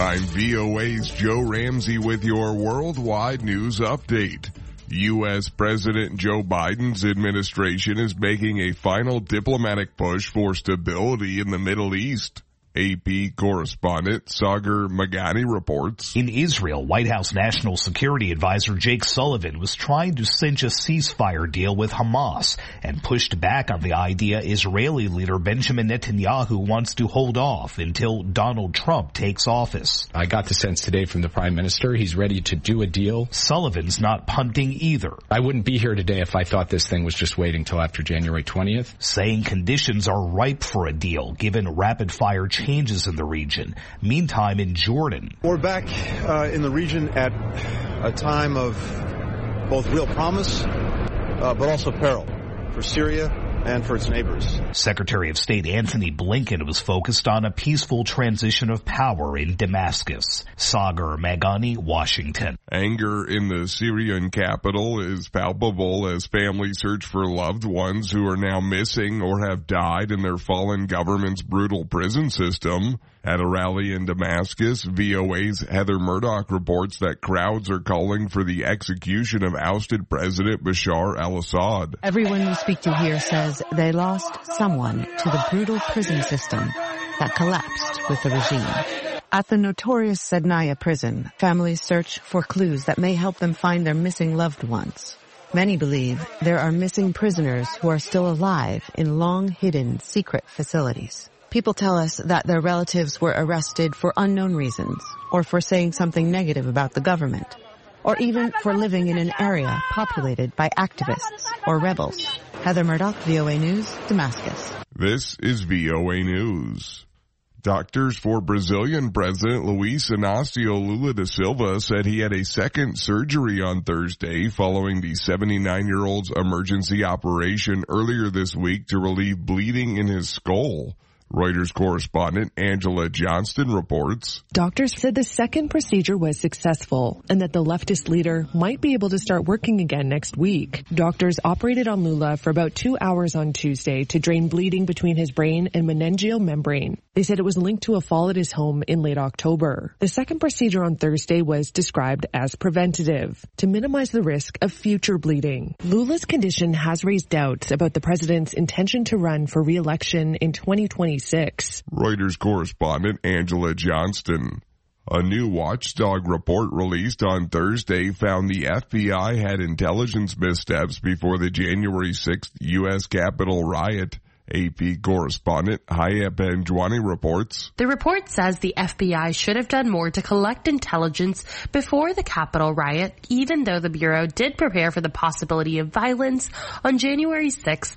I'm VOA's Joe Ramsey with your worldwide news update. U.S. President Joe Biden's administration is making a final diplomatic push for stability in the Middle East. AP correspondent Sagar Meghani reports. In Israel, White House National Security Advisor Jake Sullivan was trying to cinch a ceasefire deal with Hamas and pushed back on the idea Israeli leader Benjamin Netanyahu wants to hold off until Donald Trump takes office. I got the sense today from the Prime Minister he's ready to do a deal. Sullivan's not punting either. I wouldn't be here today if I thought this thing was just waiting till after January 20th. Saying conditions are ripe for a deal given rapid-fire changes in the region. Meantime, in Jordan, we're back in the region at a time of both real promise, but also peril for Syria and for its neighbors. Secretary of State Anthony Blinken was focused on a peaceful transition of power in Damascus. Sagar Meghani, Washington. Anger in the Syrian capital is palpable as families search for loved ones who are now missing or have died in their fallen government's brutal prison system. At a rally in Damascus, VOA's Heather Murdoch reports that crowds are calling for the execution of ousted President Bashar al-Assad. Everyone we speak to here says they lost someone to the brutal prison system that collapsed with the regime. At the notorious Sednaya prison, families search for clues that may help them find their missing loved ones. Many believe there are missing prisoners who are still alive in long-hidden secret facilities. People tell us that their relatives were arrested for unknown reasons, or for saying something negative about the government, or even for living in an area populated by activists or rebels. Heather Murdoch, VOA News, Damascus. This is VOA News. Doctors for Brazilian President Luiz Inácio Lula da Silva said he had a second surgery on Thursday following the 79-year-old's emergency operation earlier this week to relieve bleeding in his skull. Reuters correspondent Angela Johnston reports. Doctors said the second procedure was successful and that the leftist leader might be able to start working again next week. Doctors operated on Lula for about 2 hours on Tuesday to drain bleeding between his brain and meningeal membrane. They said it was linked to a fall at his home in late October. The second procedure on Thursday was described as preventative to minimize the risk of future bleeding. Lula's condition has raised doubts about the president's intention to run for re-election in 2026. Reuters correspondent Angela Johnston. A new watchdog report released on Thursday found the FBI had intelligence missteps before the January 6th U.S. Capitol riot. AP correspondent Haya Benjwani reports. The report says the FBI should have done more to collect intelligence before the Capitol riot, even though the Bureau did prepare for the possibility of violence on January 6th,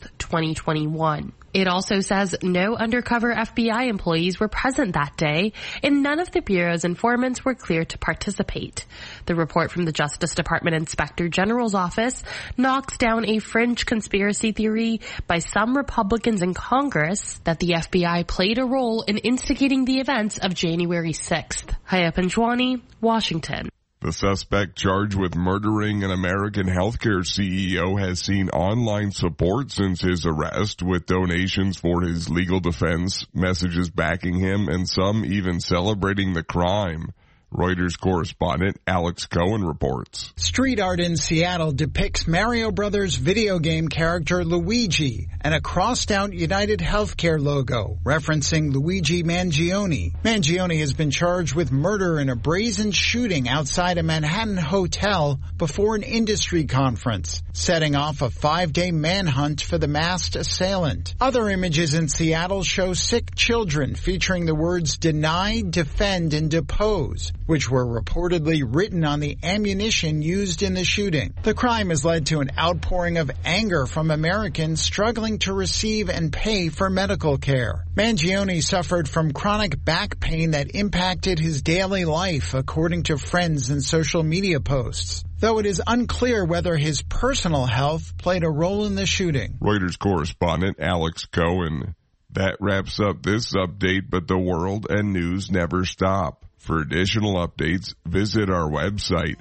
2021. It also says no undercover FBI employees were present that day, and none of the Bureau's informants were cleared to participate. The report from the Justice Department Inspector General's office knocks down a fringe conspiracy theory by some Republicans in Congress that the FBI played a role in instigating the events of January 6th. Haya Panjwani, Washington. The suspect charged with murdering an American healthcare CEO has seen online support since his arrest, with donations for his legal defense, messages backing him, and some even celebrating the crime. Reuters correspondent Alex Cohen reports. Street art in Seattle depicts Mario Brothers video game character Luigi and a crossed-out United Healthcare logo referencing Luigi Mangione. Mangione has been charged with murder in a brazen shooting outside a Manhattan hotel before an industry conference, setting off a 5-day manhunt for the masked assailant. Other images in Seattle show sick children featuring the words deny, defend, and depose, which were reportedly written on the ammunition used in the shooting. The crime has led to an outpouring of anger from Americans struggling to receive and pay for medical care. Mangione suffered from chronic back pain that impacted his daily life, according to friends and social media posts, though it is unclear whether his personal health played a role in the shooting. Reuters correspondent Alex Cohen. That wraps up this update, but the world and news never stop. For additional updates, visit our website,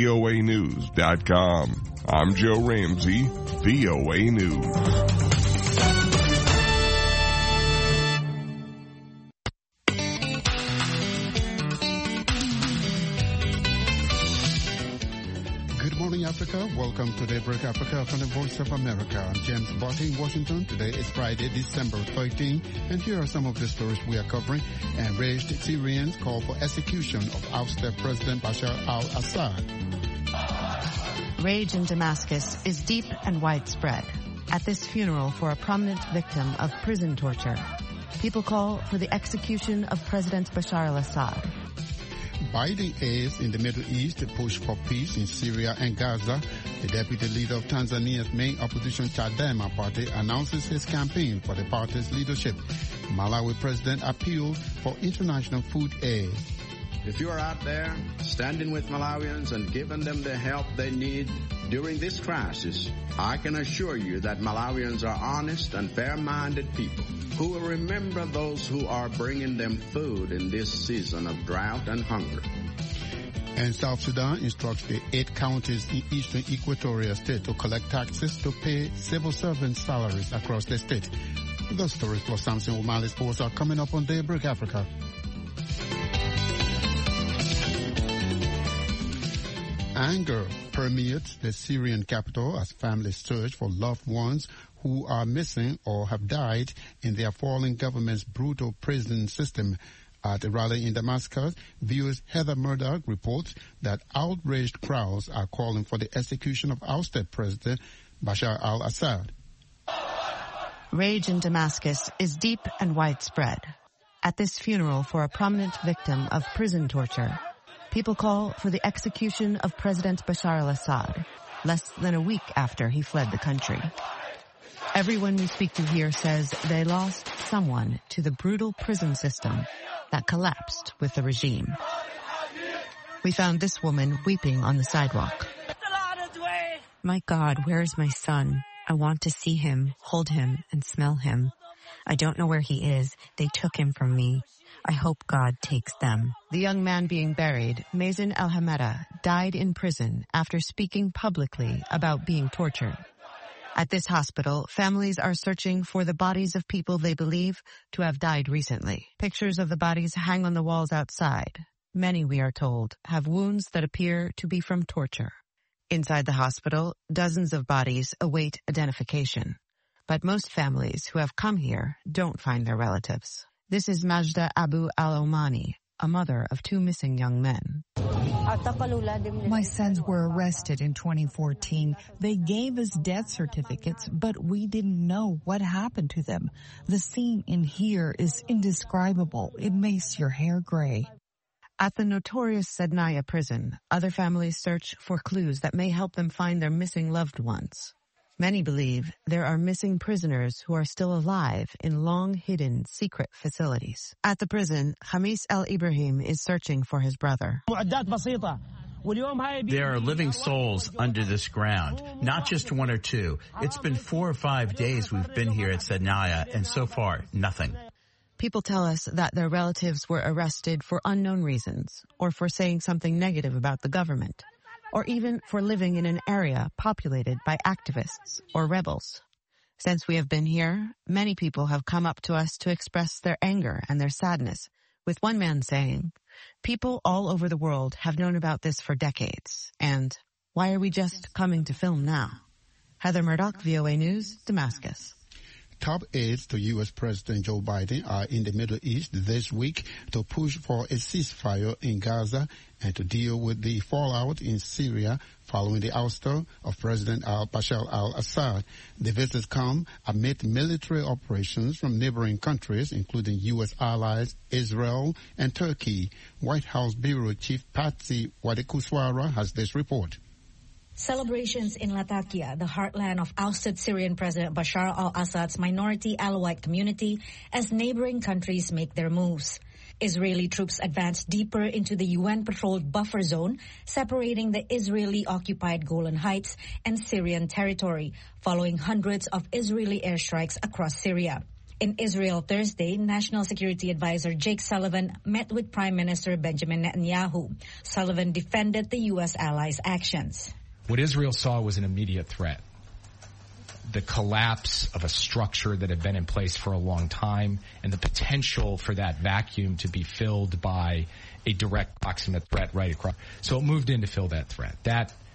voanews.com. I'm Joe Ramsey, VOA News. Africa. Welcome to Daybreak Africa from the Voice of America. I'm James Botti in Washington. Today is Friday, December 13, and here are some of the stories we are covering. Enraged Syrians call for execution of ousted President Bashar al-Assad. Rage in Damascus is deep and widespread. At this funeral for a prominent victim of prison torture, people call for the execution of President Bashar al-Assad. Biden aides in the Middle East to push for peace in Syria and Gaza. The deputy leader of Tanzania's main opposition Chadema party announces his campaign for the party's leadership. Malawi president appeals for international food aid. If you are out there standing with Malawians and giving them the help they need during this crisis, I can assure you that Malawians are honest and fair-minded people who will remember those who are bringing them food in this season of drought and hunger. And South Sudan instructs the 8 counties in eastern Equatorial State to collect taxes to pay civil servants' salaries across the state. Those stories plus Samson O'Malley Sports are coming up on Daybreak Africa. Anger permeates the Syrian capital as families search for loved ones who are missing or have died in their fallen government's brutal prison system. At a rally in Damascus, viewers Heather Murdoch reports that outraged crowds are calling for the execution of ousted President Bashar al-Assad. Rage in Damascus is deep and widespread. At this funeral for a prominent victim of prison torture, people call for the execution of President Bashar al-Assad, less than a week after he fled the country. Everyone we speak to here says they lost someone to the brutal prison system that collapsed with the regime. We found this woman weeping on the sidewalk. My God, where is my son? I want to see him, hold him, and smell him. I don't know where he is. They took him from me. I hope God takes them. The young man being buried, Mazen El-Hamada, died in prison after speaking publicly about being tortured. At this hospital, families are searching for the bodies of people they believe to have died recently. Pictures of the bodies hang on the walls outside. Many, we are told, have wounds that appear to be from torture. Inside the hospital, dozens of bodies await identification. But most families who have come here don't find their relatives. This is Majda Abu Al-Omani, a mother of 2 missing young men. My sons were arrested in 2014. They gave us death certificates, but we didn't know what happened to them. The scene in here is indescribable. It makes your hair gray. At the notorious Sednaya prison, other families search for clues that may help them find their missing loved ones. Many believe there are missing prisoners who are still alive in long-hidden secret facilities. At the prison, Khamis El-Ibrahim is searching for his brother. There are living souls under this ground, not just 1 or 2. It's been 4 or 5 days we've been here at Sednaya, and so far, nothing. People tell us that their relatives were arrested for unknown reasons, or for saying something negative about the government, or even for living in an area populated by activists or rebels. Since we have been here, many people have come up to us to express their anger and their sadness, with one man saying, "People all over the world have known about this for decades, and why are we just coming to film now?" Heather Murdoch, VOA News, Damascus. Top aides to U.S. President Joe Biden are in the Middle East this week to push for a ceasefire in Gaza and to deal with the fallout in Syria following the ouster of President Bashar al-Assad. The visits come amid military operations from neighboring countries, including U.S. allies Israel and Turkey. White House Bureau Chief Patsy Widakuswara has this report. Celebrations in Latakia, the heartland of ousted Syrian President Bashar al-Assad's minority Alawite community, as neighboring countries make their moves. Israeli troops advance deeper into the UN-patrolled buffer zone, separating the Israeli-occupied Golan Heights and Syrian territory, following hundreds of Israeli airstrikes across Syria. In Israel Thursday, National Security Advisor Jake Sullivan met with Prime Minister Benjamin Netanyahu. Sullivan defended the U.S. allies' actions. What Israel saw was an immediate threat. The collapse of a structure that had been in place for a long time and the potential for that vacuum to be filled by a direct proximate threat right across. So it moved in to fill that threat. That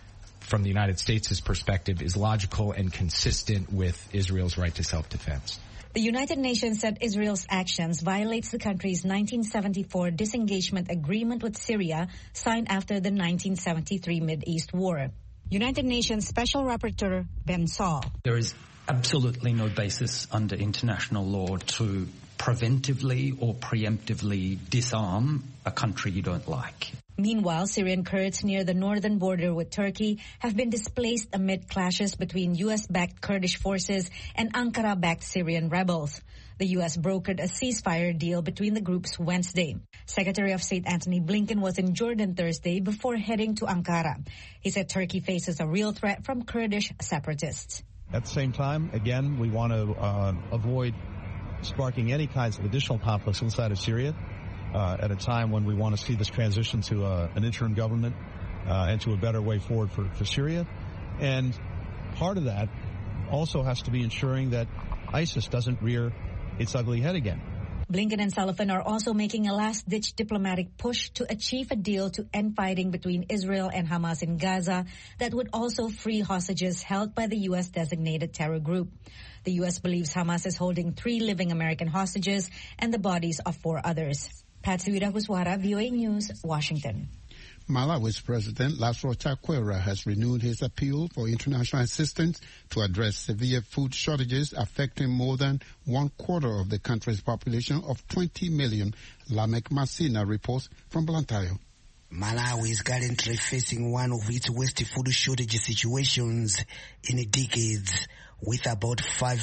from the United States' perspective, is logical and consistent with Israel's right to self-defense. The United Nations said Israel's actions violates the country's 1974 disengagement agreement with Syria, signed after the 1973 Mideast War. United Nations Special Rapporteur Ben Saul. There is absolutely no basis under international law to preventively or preemptively disarm a country you don't like. Meanwhile, Syrian Kurds near the northern border with Turkey have been displaced amid clashes between U.S.-backed Kurdish forces and Ankara-backed Syrian rebels. The U.S. brokered a ceasefire deal between the groups Wednesday. Secretary of State Antony Blinken was in Jordan Thursday before heading to Ankara. He said Turkey faces a real threat from Kurdish separatists. At the same time, again, we want to avoid sparking any kinds of additional conflicts inside of Syria. At a time when we want to see this transition to an interim government and to a better way forward for Syria. And part of that also has to be ensuring that ISIS doesn't rear its ugly head again. Blinken and Sullivan are also making a last-ditch diplomatic push to achieve a deal to end fighting between Israel and Hamas in Gaza that would also free hostages held by the U.S.-designated terror group. The U.S. believes Hamas is holding 3 living American hostages and the bodies of 4 others. Patsy Widakuswara, VOA News, Washington. Malawi's President Lazarus Chakwera has renewed his appeal for international assistance to address severe food shortages affecting more than 1/4 of the country's population of 20 million. Lamek Masina reports from Blantyre. Malawi is currently facing one of its worst food shortage situations in decades, with about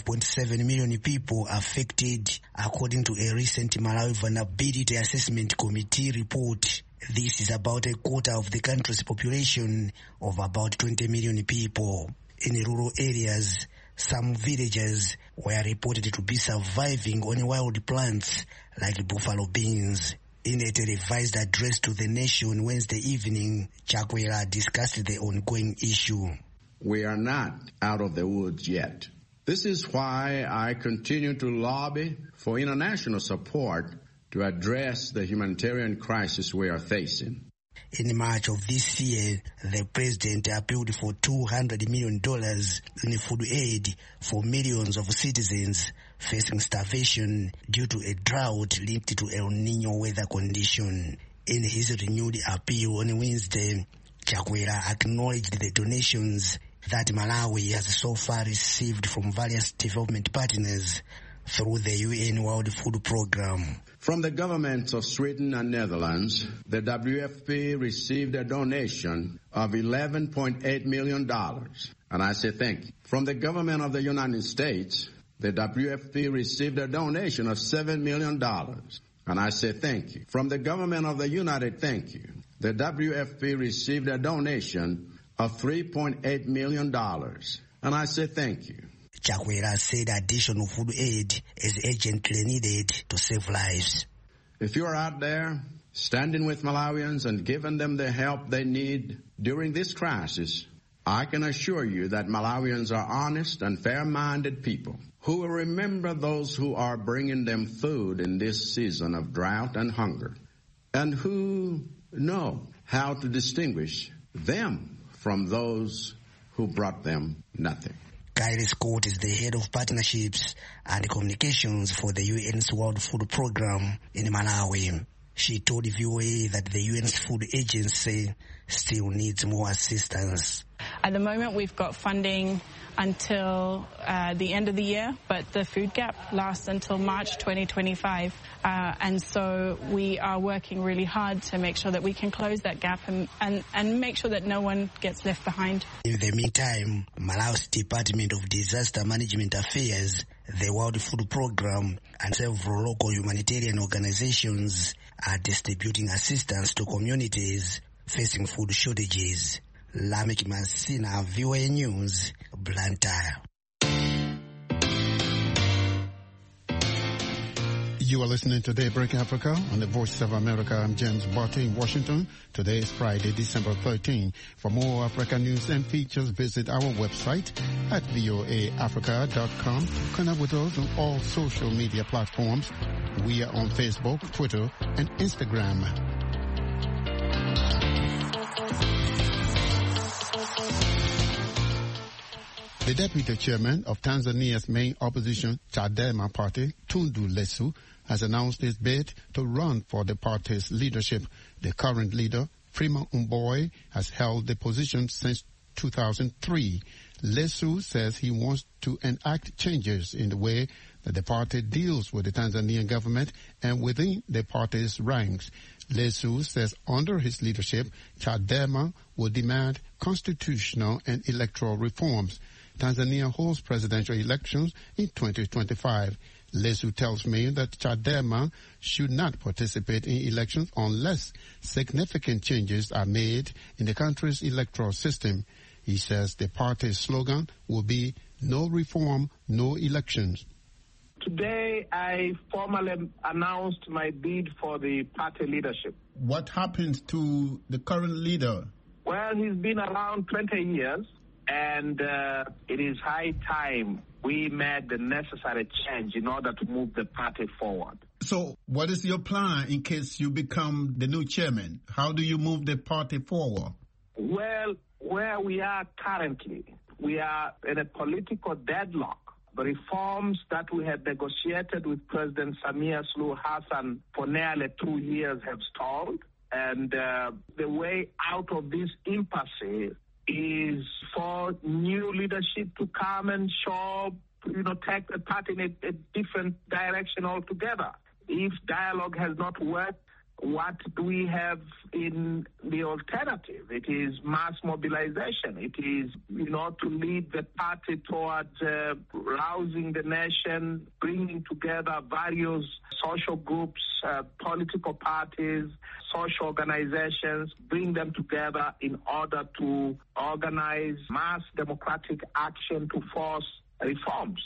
5.7 million people affected, according to a recent Malawi Vulnerability Assessment Committee report. This is about 1/4 of the country's population of about 20 million people. In rural areas, some villages were reported to be surviving on wild plants like buffalo beans. In a televised address to the nation Wednesday evening, Chakwera discussed the ongoing issue. We are not out of the woods yet. This is why I continue to lobby for international support to address the humanitarian crisis we are facing. In March of this year, the president appealed for $200 million in food aid for millions of citizens facing starvation due to a drought linked to El Nino weather condition. In his renewed appeal on Wednesday, Chakwera acknowledged the donations that Malawi has so far received from various development partners through the UN World Food Programme. From the governments of Sweden and Netherlands, the WFP received a donation of $11.8 million, and I say thank you. From the government of the United States, the WFP received a donation of $7 million, and I say thank you. From the government of the United Kingdom, the WFP received a donation of $3.8 million, and I say thank you. Chakwera said additional food aid is urgently needed to save lives. If you are out there standing with Malawians and giving them the help they need during this crisis, I can assure you that Malawians are honest and fair-minded people who will remember those who are bringing them food in this season of drought and hunger, and who know how to distinguish them from those who brought them nothing. Kylie Scott is the head of partnerships and communications for the UN's World Food Programme in Malawi. She told VOA that the UN's food agency still needs more assistance. At the moment, we've got funding until the end of the year, but the food gap lasts until March 2025. And so we are working really hard to make sure that we can close that gap and make sure that no one gets left behind. In the meantime, Malawi's Department of Disaster Management Affairs, the World Food Programme, and several local humanitarian organizations are distributing assistance to communities facing food shortages. Lamek Masina, VOA News, Blantyre. You are listening to Daybreak Africa on the Voice of America. I'm James Barty in Washington. Today is Friday, December 13. For more Africa news and features, visit our website at voaafrica.com. Connect with us on all social media platforms. We are on Facebook, Twitter, and Instagram. The deputy chairman of Tanzania's main opposition, Chadema party, Tundu Lissu, has announced his bid to run for the party's leadership. The current leader, Freeman Mbowe, has held the position since 2003. Lissu says he wants to enact changes in the way that the party deals with the Tanzanian government and within the party's ranks. Lissu says under his leadership, Chadema will demand constitutional and electoral reforms. Tanzania holds presidential elections in 2025. Lissu tells me that Chadema should not participate in elections unless significant changes are made in the country's electoral system. He says the party's slogan will be no reform, no elections. Today, I formally announced my bid for the party leadership. What happens to the current leader? Well, he's been around 20 years, and it is high time we made the necessary change in order to move the party forward. So what is your plan in case you become the new chairman? How do you move the party forward? Well, where we are currently, we are in a political deadlock. The reforms that we had negotiated with President Samia Suluhu Hassan for nearly 2 years have stalled. And the way out of this impasse is for new leadership to come and show, take the party in a different direction altogether. If dialogue has not worked, what do we have in the alternative? It is mass mobilization. It is, to lead the party towards rousing the nation, bringing together various social groups, political parties, social organizations, bring them together in order to organize mass democratic action to force reforms.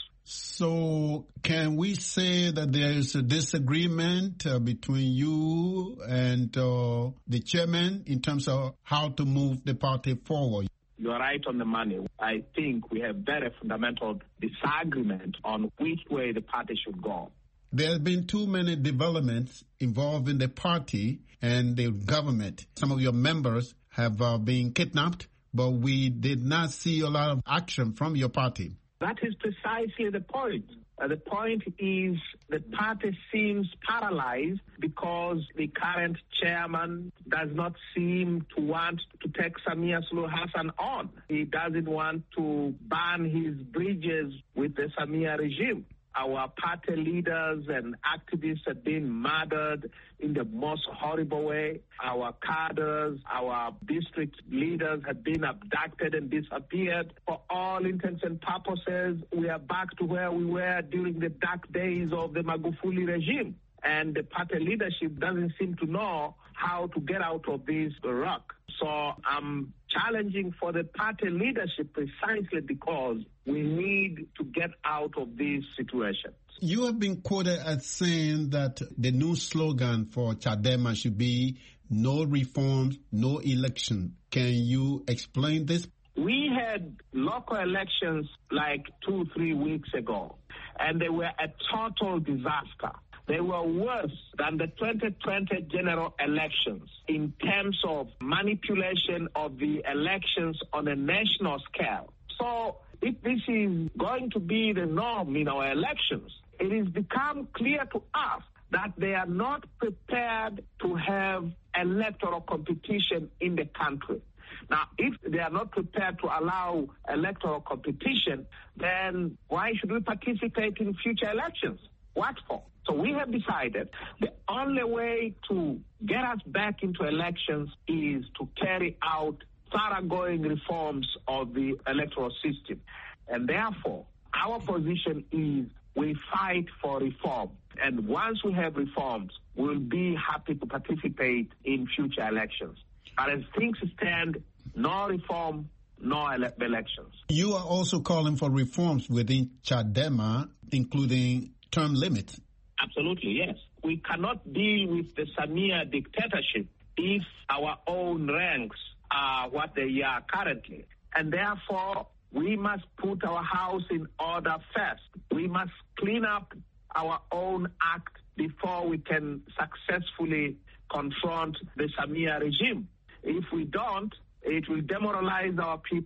So can we say that there is a disagreement between you and the chairman in terms of how to move the party forward? You are right on the money. I think we have very fundamental disagreement on which way the party should go. There have been too many developments involving the party and the government. Some of your members have been kidnapped, but we did not see a lot of action from your party. That is precisely the point. The point is the party seems paralyzed because the current chairman does not seem to want to take Samia Suluhu Hassan on. He doesn't want to burn his bridges with the Samia regime. Our party leaders and activists have been murdered in the most horrible way. Our cadres, our district leaders have been abducted and disappeared. For all intents and purposes, we are back to where we were during the dark days of the Magufuli regime. And the party leadership doesn't seem to know how to get out of this rut. So I'm challenging for the party leadership precisely because we need to get out of this situation. You have been quoted as saying that the new slogan for Chadema should be no reforms, no election. Can you explain this? We had local elections like 2-3 weeks ago, and they were a total disaster. They were worse than the 2020 general elections in terms of manipulation of the elections on a national scale. So if this is going to be the norm in our elections, it has become clear to us that they are not prepared to have electoral competition in the country. Now, if they are not prepared to allow electoral competition, then why should we participate in future elections? What for? So we have decided the only way to get us back into elections is to carry out thoroughgoing reforms of the electoral system. And therefore, our position is we fight for reform. And once we have reforms, we'll be happy to participate in future elections. But as things stand, no reform, no elections. You are also calling for reforms within Chadema, including term limits. Absolutely, yes. We cannot deal with the Samia dictatorship if our own ranks are what they are currently. And therefore, we must put our house in order first. We must clean up our own act before we can successfully confront the Samia regime. If we don't, it will demoralize our people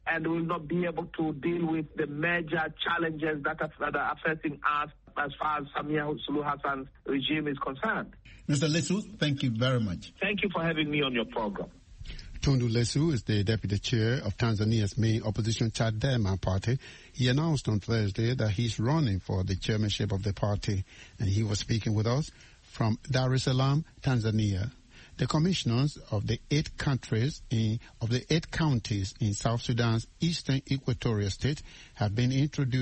and will not be able to deal with the major challenges that are affecting us as far as Samia Suluhu Hassan's regime is concerned. Mr. Lesu, thank you very much. Thank you for having me on your program. Tundu Lesu is the deputy chair of Tanzania's main opposition Chadema party. He announced on Thursday that he's running for the chairmanship of the party, and he was speaking with us from Dar es Salaam, Tanzania. The commissioners of the 8 counties in South Sudan's eastern equatorial state have been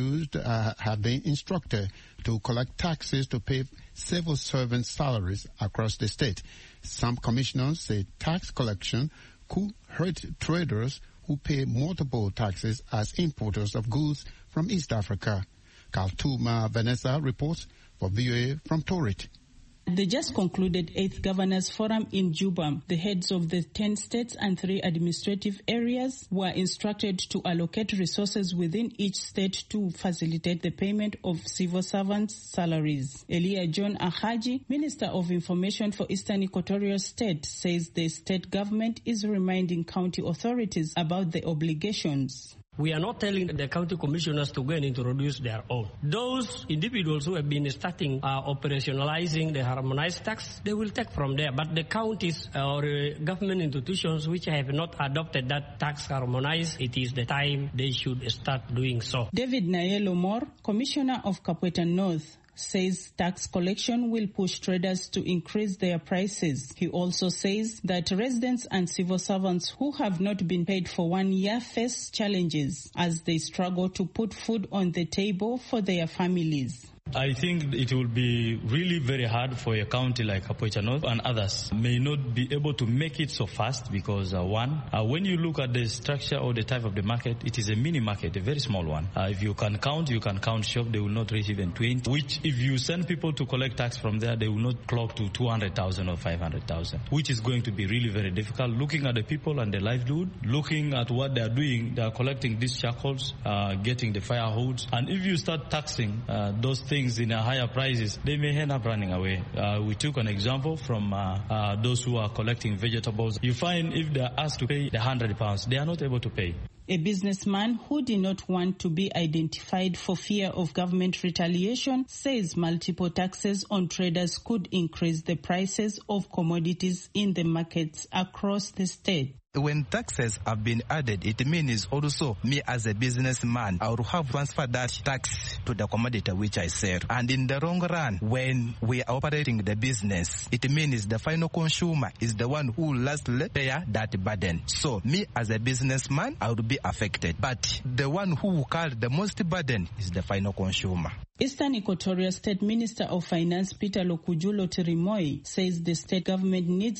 instructed to collect taxes to pay civil servant salaries across the state. Some commissioners say tax collection could hurt traders who pay multiple taxes as importers of goods from East Africa. Kaltuma Vanessa reports for VOA from Torit. The just concluded 8th Governors Forum in Juba, the heads of the 10 states and 3 administrative areas were instructed to allocate resources within each state to facilitate the payment of civil servants' salaries. Elia John Ahaji, Minister of Information for Eastern Equatorial State, says the state government is reminding county authorities about the obligations. We are not telling the county commissioners to go and introduce their own. Those individuals who have been starting operationalizing the harmonized tax, they will take from there. But the counties or government institutions which have not adopted that tax harmonized, it is the time they should start doing so. David Nayelo Moore, Commissioner of Capoeira North, says tax collection will push traders to increase their prices. He also says that residents and civil servants who have not been paid for 1 year face challenges as they struggle to put food on the table for their families. I think it will be really very hard for a county like Capoeira North and others may not be able to make it so fast because when you look at the structure or the type of the market, it is a mini market, a very small one. If you can count shop, they will not reach even 20, which if you send people to collect tax from there, they will not clock to 200,000 or 500,000, which is going to be really very difficult. Looking at the people and the livelihood, looking at what they are doing, they are collecting these charcoals, getting the firehoods, and if you start taxing those things in higher prices, they may end up running away. We took an example from those who are collecting vegetables. You find if they are asked to pay the £100, they are not able to pay. A businessman who did not want to be identified for fear of government retaliation says multiple taxes on traders could increase the prices of commodities in the markets across the state. When taxes have been added, it means also me as a businessman, I will have transferred that tax to the commodity which I sell. And in the long run, when we are operating the business, it means the final consumer is the one who lastly pay that burden. So me as a businessman, I would be affected. But the one who will carry the most burden is the final consumer. Eastern Equatorial State Minister of Finance Peter Lokujulo Tirimoi says the state government needs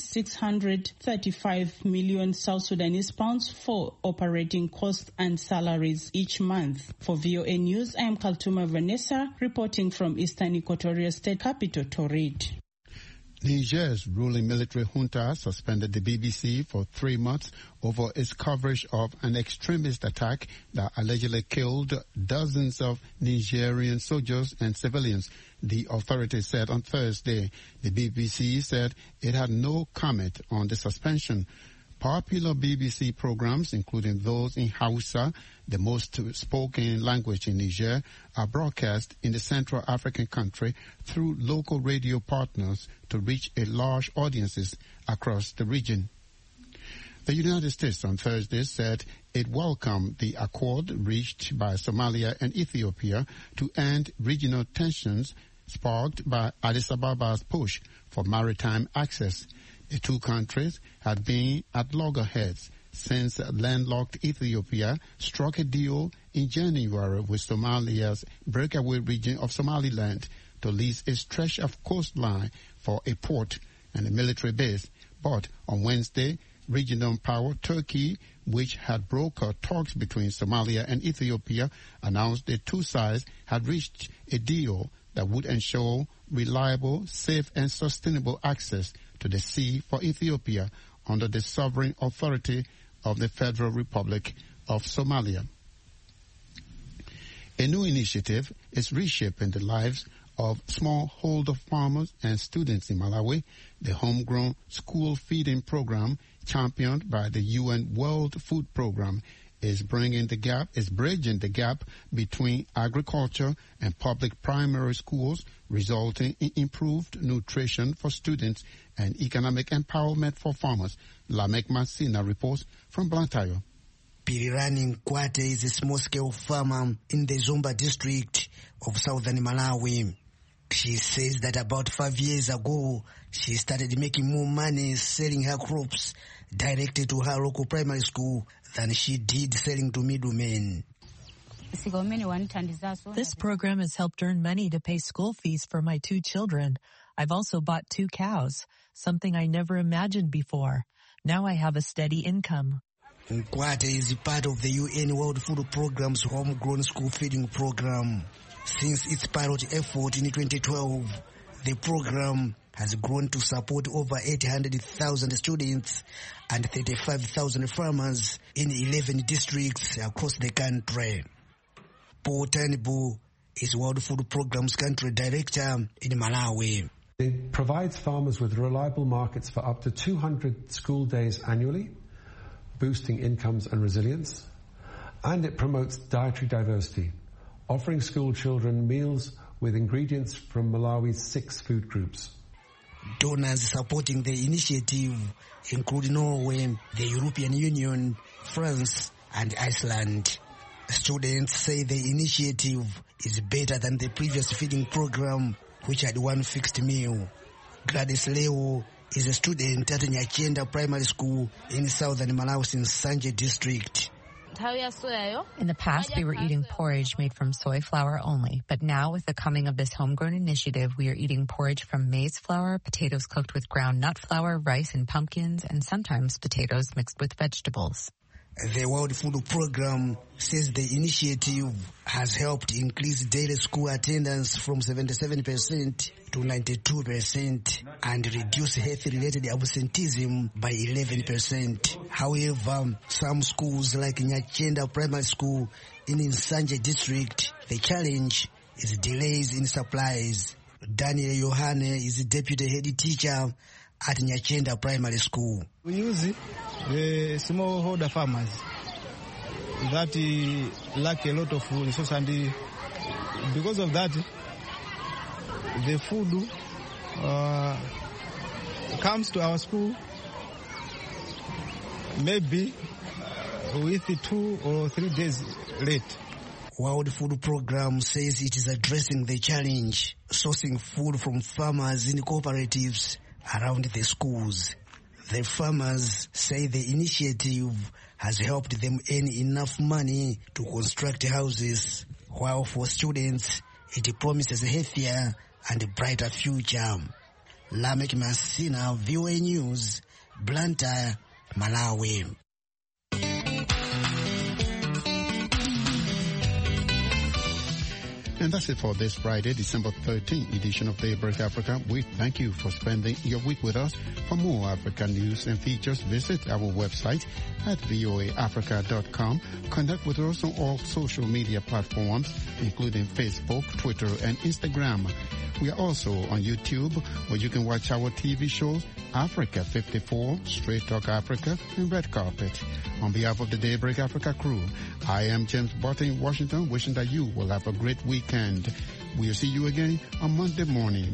635 million South Sudanese pounds for operating costs and salaries each month. For VOA News, I am Kaltuma Vanessa reporting from Eastern Equatorial State capital Torit. Niger's ruling military junta suspended the BBC for 3 months over its coverage of an extremist attack that allegedly killed dozens of Nigerian soldiers and civilians, the authorities said on Thursday. The BBC said it had no comment on the suspension. Popular BBC programs, including those in Hausa, the most spoken language in Niger, are broadcast in the Central African country through local radio partners to reach a large audiences across the region. The United States on Thursday said it welcomed the accord reached by Somalia and Ethiopia to end regional tensions sparked by Addis Ababa's push for maritime access. The two countries had been at loggerheads since landlocked Ethiopia struck a deal in January with Somalia's breakaway region of Somaliland to lease a stretch of coastline for a port and a military base. But on Wednesday, regional power Turkey, which had brokered talks between Somalia and Ethiopia, announced the two sides had reached a deal that would ensure reliable, safe, and sustainable access to the sea for Ethiopia under the sovereign authority of the Federal Republic of Somalia. A new initiative is reshaping the lives of smallholder farmers and students in Malawi. The homegrown school feeding program, championed by the UN World Food Program, is bridging the gap between agriculture and public primary schools, resulting in improved nutrition for students and economic empowerment for farmers. Lamek Masina reports from Blantyre. Pirirani Nkwate is a small-scale farmer in the Zomba district of southern Malawi. She says that about 5 years ago, she started making more money selling her crops directly to her local primary school than she did selling to middlemen. This program has helped earn money to pay school fees for my 2 children. I've also bought 2 cows, something I never imagined before. Now I have a steady income. Nkwate is part of the UN World Food Programme's homegrown school feeding program. Since its pilot effort in 2012, the program has grown to support over 800,000 students and 35,000 farmers in 11 districts across the country. Paul Tanibu is World Food Programme's country director in Malawi. It provides farmers with reliable markets for up to 200 school days annually, boosting incomes and resilience, and it promotes dietary diversity, offering school children meals with ingredients from Malawi's 6 food groups. Donors supporting the initiative include Norway, the European Union, France, and Iceland. Students say the initiative is better than the previous feeding program, which had one fixed meal. Gladys Leo is a student at Nyachenda Primary School in southern Malawi's Nsanje district. In the past, we were eating porridge made from soy flour only, but now with the coming of this homegrown initiative, we are eating porridge from maize flour, potatoes cooked with ground nut flour, rice and pumpkins, and sometimes potatoes mixed with vegetables. The World Food Programme says the initiative has helped increase daily school attendance from 77% to 92% and reduce health-related absenteeism by 11%. However, some schools like Nyachenda Primary School in Nsanje district, the challenge is delays in supplies. Daniel Yohane is the deputy head teacher at Nyachenda Primary School. We use the smallholder farmers that lack a lot of resources, and because of that, the food comes to our school maybe with 2 or 3 days late. World Food Programme says it is addressing the challenge, sourcing food from farmers in cooperatives around the schools. The farmers say the initiative has helped them earn enough money to construct houses, while for students, it promises a healthier and a brighter future. Lamek Masina, VOA News, Blantyre, Malawi. And that's it for this Friday, December 13th edition of Daybreak Africa. We thank you for spending your week with us. For more African news and features, visit our website at voaafrica.com. Connect with us on all social media platforms, including Facebook, Twitter, and Instagram. We are also on YouTube, where you can watch our TV shows, Africa 54, Straight Talk Africa, and Red Carpet. On behalf of the Daybreak Africa crew, I am James Barton in Washington, wishing that you will have a great weekend. We'll see you again on Monday morning.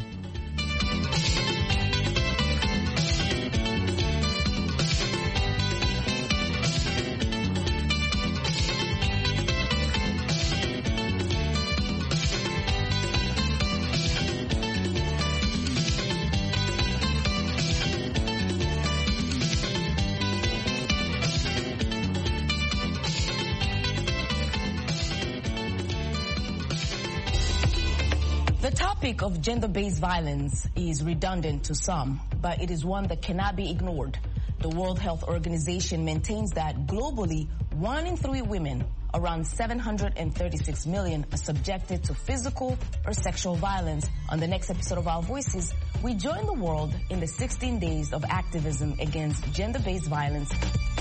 The topic of gender-based violence is redundant to some, but it is one that cannot be ignored. The World Health Organization maintains that globally, 1 in 3 women, around 736 million, are subjected to physical or sexual violence. On the next episode of Our Voices, we join the world in the 16 days of activism against gender-based violence.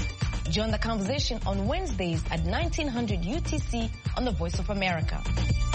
Join the conversation on Wednesdays at 1900 UTC on the Voice of America.